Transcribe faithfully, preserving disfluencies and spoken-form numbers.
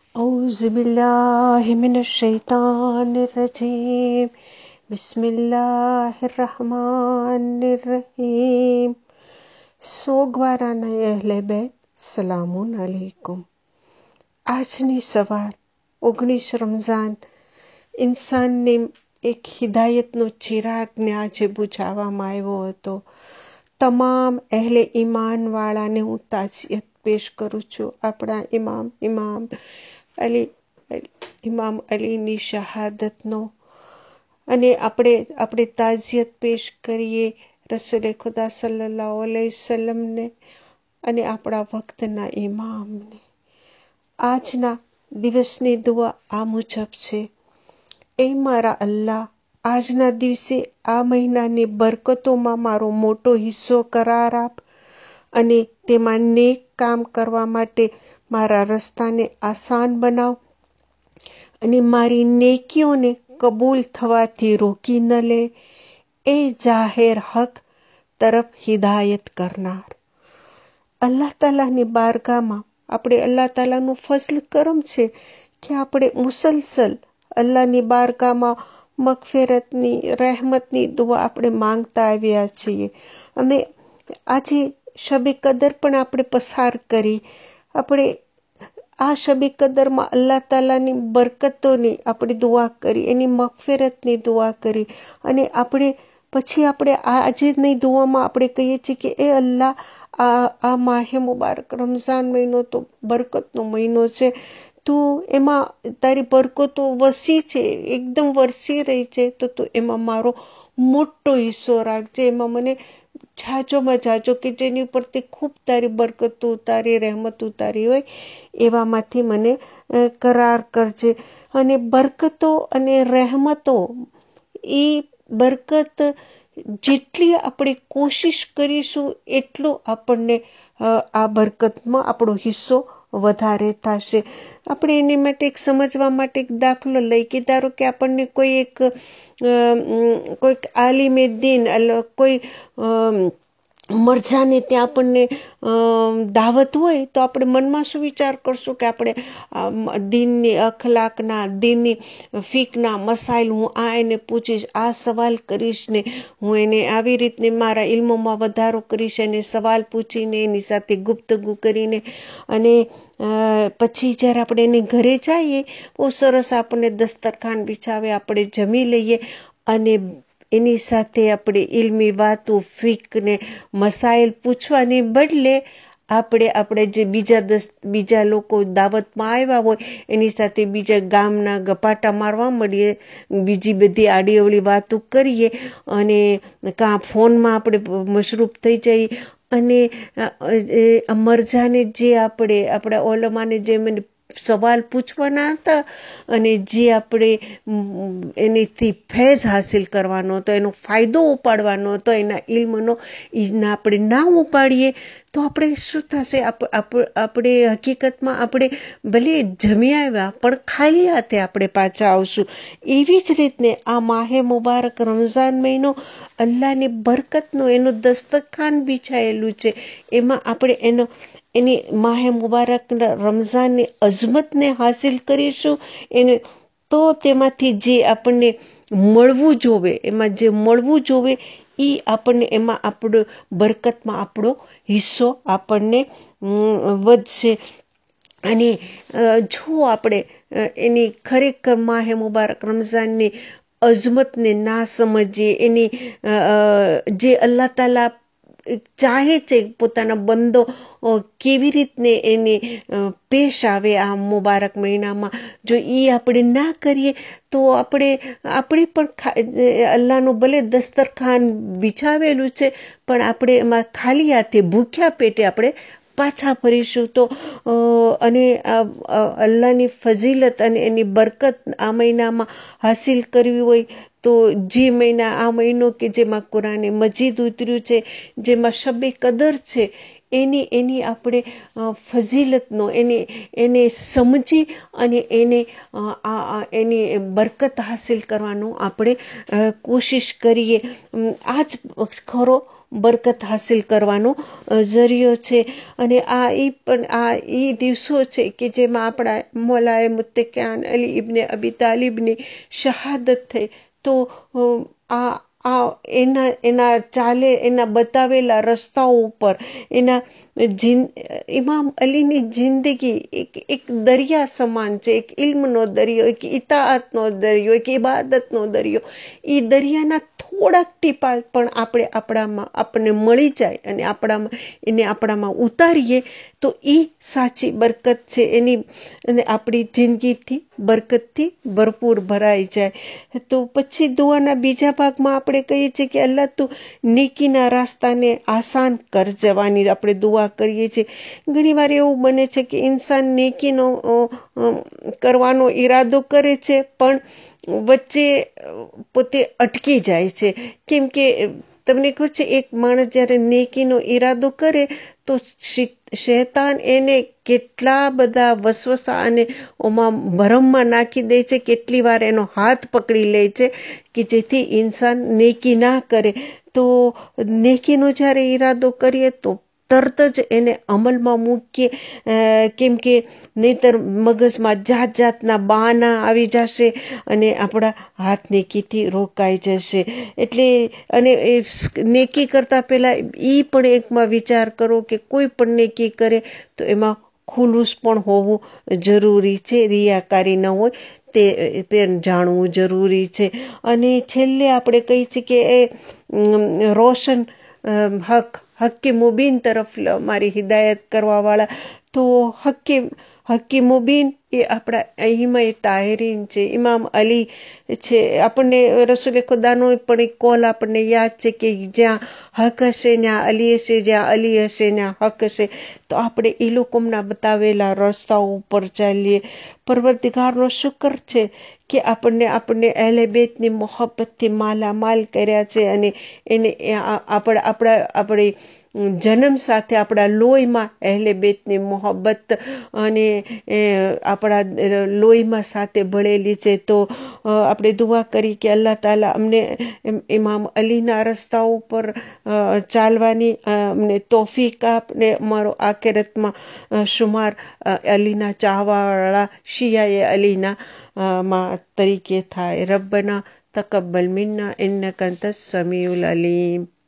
औज़ुबिल्लाहि मिनश्शैतानिर्रजीम બિસ્મિલ્લાહિર્રહમાનિર્રહીમ। સોગવારાના અહેલે બેત સલામુન અલૈકુમ। આજની સવાર ઓગણીસ રમઝાન ઇન્સાનને એક હિદાયતનો ચિરાગને આજે બુઝાવવામાં આવ્યો હતો। તમામ અહેલે ઈમાનવાળાને હું તાઝિયત પેશ કરું છું આપણા ઇમામ ઇમામ અલી ઇમામ અલીની શહાદતનો, અને આપણે આપણે તાઝિયત પેશ કરીએ રસૂલે ખુદા સલ્લલ્લાહુ અલૈહિ વસલ્લમને અને આપણા વખતના ઇમામને। આજના દિવસની દુઆ આ મુજબ છે: એ મારા અલ્લાહ, આજના દિવસે આ મહિનાની બરકતોમાં મારો મોટો હિસ્સો કરાર આપ અને તેમાં નેક કામ કરવા માટે મારા રસ્તાને આસાન બનાવ અને મારી નેકીઓને કબૂલ થવાથી રોકી ન લે। એ જાહેર હક તરફ હિદાયત કરનાર। અલ્લાહ તાલાની બારગાહમાં આપણે અલ્લાહ તાલાનું ફઝલ કરમ છે કે આપણે મુસલસલ અલ્લાહની બારગાહમાં મગફિરતની રહેમતની દુઆ આપણે માંગતા આવ્યા છીએ। અને આજે શબે કદર પણ આપણે પસાર કરી। આપણે આ શબે કદરમાં અલ્લાહ તાલાની બરકતોની આપણે દુઆ કરી, એની મગફિરતની દુઆ કરી, અને આપણે પછી આપણે આજની દુઆમાં આપણે કહીએ છીએ કે એ અલ્લાહ, આ આ માહે મુબારક રમઝાન મહિનો તો બરકતનો મહિનો છે, તું એમાં તારી બરકતો વસી છે, એકદમ વરસી રહી છે, તો તું એમાં મારો મોટો હિસ્સો રાખજે, એમાં મને જાજોમાં જાજો કે જેની ઉપરથી ખૂબ તારી બરકતો ઉતારી, રહેમત ઉતારી હોય એવામાંથી મને કરાર કરજે। અને બરકતો અને રહેમતો, એ બરકત જેટલી આપણે કોશિશ કરીશું એટલો આપણને આ બરકતમાં આપણો હિસ્સો વધારે થશે। આપણે એની માટે એક સમજવા માટે એક દાખલો લઈ કે ધારો કે આપણને કોઈ એક કોઈક આલિમે દીન, કોઈ મરજાને ત્યાં આપણને દાવત હોય તો આપણે મનમાં શું વિચાર કરશું કે આપણે દીનની અખલાકના, દીનની ફિકના મસાઇલ હું આ એને પૂછીશ, આ સવાલ કરીશ ને હું એને આવી રીતને મારા ઇલ્મોમાં વધારો કરીશ, એને સવાલ પૂછીને એની સાથે ગુપ્તગુ કરીને, અને પછી જ્યારે આપણે એને ઘરે જઈએ બહુ સરસ આપણને દસ્તરખાન બિછાવે, આપણે જમી લઈએ અને એની સાથે આપણે ઇલ્મી વાતો, ફિકને મસાઇલ પૂછવાને બદલે આપણે આપણે જે બીજા દસ બીજા લોકો દાવતમાં આવ્યા હોય એની સાથે બીજા ગામના ગપાટા મારવા મળીએ, બીજી બધી આડીઅવળી વાતો કરીએ, અને કાં ફોનમાં આપણે મશરૂફ થઈ જઈએ, અને મરજાને જે આપણે આપણા ઓલમાને જે મને સવાલ પૂછવાના હતા અને જે આપણે એનેથી ફૈઝ હાસિલ કરવાનો હતો, એનો ફાયદો ઉપાડવાનો હતો, એના ઇલ્મનો એના આપણે ના ઉપાડીએ તો આપણે શું થશે? આપણે હકીકતમાં આપણે ભલે જમી આવ્યા પણ ખાલી હાથે આપણે પાછા આવશું। એવી જ રીતને આ માહે મુબારક રમઝાન મહિનો અલ્લાહની બરકતનો એનું દસ્તરખાન બિછાયેલું છે, એમાં આપણે એનો એની માહે મુબારક રમઝાનની અઝમતને હાસિલ કરીશું, એને તો તેમાંથી જે આપણને મળવું જોવે, એમાં જે મળવું જોવે એ આપણને એમાં આપણો બરકતમાં આપણો હિસ્સો આપણને વધશે। અને જો આપણે એની ખરેખર માહે મુબારક રમઝાનની અઝમતને ના સમજીએ, એની જે અલ્લાહ તાલા ચાહે છે પોતાના બંદો કેવી રીતને એને પેશ આવે આ મુબારક મહિનામાં, જો એ આપણે ના કરીએ તો આપણે આપણે પણ અલ્લાહનું ભલે દસ્તરખાન બિછાવેલું છે પણ આપણે એમાં ખાલી હાથે ભૂખ્યા પેટે આપણે પાછા ફરીશું। તો અને અલ્લાહની ફઝીલત અને એની બરકત આ મહિનામાં હાસિલ કરવી હોય તો જે મહિના આ મહિનો કે જેમાં કુરાને મજીદ ઉતર્યું છે, જેમાં શબે કદર છે, એની એની આપણે ફઝીલતનો એને એને સમજી અને એને એની બરકત હાસિલ કરવાનો આપણે કોશિશ કરીએ। આ જ ખરો બરકત હાસિલ કરવાનો જરિયો છે. અને આ ઈ પણ આ ઈ દિવસો છે કે જેમાં આપણા મોલાએ મુત્તકિયાન અલી ઇબ્ને અબી તાલિબની શહાદત થઈ. તો આ આ એના એના ચાલે એના બતાવેલા રસ્તાઓ ઉપર એના ઇમામ અલીની જિંદગી એક એક દરિયા સમાન છે. એક ઇલ્મનો દરિયો, એક ઇતાઅતનો દરિયો, એક ઇબાદતનો દરિયો. એ દરિયાના થોડાક ટીપા પણ આપણે આપણામાં આપણને મળી જાય અને આપણામાં એને આપણામાં ઉતારીએ તો એ સાચી બરકત છે. એની અને આપણી જિંદગીથી બરકતથી ભરપૂર ભરાઈ જાય. તો પછી દુઆના બીજા ભાગમાં આપણે કહીએ છીએ કે અલ્લાહ તું નેકીના રાસ્તાને આસાન કર જવાની આપણે દુઆ કરીએ છીએ. ઘણી વાર એવું બને છે કે ઇન્સાન નેકીનો કરવાનો ઈરાદો કરે છે પણ વચ્ચે પોતે અટકી જાય છે. કેમ કે તમને ખબર છે એક માણસ જ્યારે નેકીનો ઈરાદો કરે તો શૈતાન એને કેટલા બધા વસવસા અને ઓમાં ભરમમાં નાખી દે છે. કેટલી વાર એનો હાથ પકડી લે છે કે જેથી ઇન્સાન નેકી ના કરે. તો નેકીનો જ્યારે ઈરાદો કરીએ તો તરત જ એને અમલમાં મૂકીએ. કેમ કે નહીતર મગજમાં જાત જાતના બહાના આવી જશે અને આપણા હાથ નેકીથી રોકાઈ જશે. એટલે અને એ નેકી કરતાં પહેલાં એ પણ એકમાં વિચાર કરો કે કોઈ પણ નેકી કરે તો એમાં ખુલુસ પણ હોવું જરૂરી છે. રિયાકારી ન હોય તે પણ જાણવું જરૂરી છે. અને છેલ્લે આપણે કહીએ છીએ કે એ રોશન હક હક્કી મુબીન તરફ મારી હિદાયત કરવાવાળા. તો હક્કી હક્કી મુબીન એ આપણા અઈમાએ તાહિરીન છે, ઇમામ અલી છે. આપણને રસૂલે ખુદાનો પણ એક કોલ આપણને યાદ છે કે જ્યાં હક હશે ત્યાં અલી હશે, જ્યાં અલી હશે ત્યાં હક હશે. તો આપણે એ લોકોના બતાવેલા રસ્તાઓ ઉપર ચાલીએ. પરવરદિગારનો શુકર છે કે આપણને આપણને અહેલે બેતની મોહબ્બતથી માલામાલ કર્યા છે અને એને આપણા આપણા આપણી જન્મ સાથે આપણા લોહીમાં અહેલે બેતની મોહબ્બત અને આપણા લોહીમાં સાથે ભળેલી છે. તો આપણે દુઆ કરી કે અલ્લાહ તાલા અમને ઇમામ અલીના રસ્તા ઉપર ચાલવાની અમને તોફીક આપને અમારો આખિરતમાં શુમાર અલીના ચાહવાવાળા શિયાએ અલીના માં તરીકે થાય. રબ્બના તકબ્બલ મિન્ના ઇન્નકા અંતસ સમીઉલ અલીમ.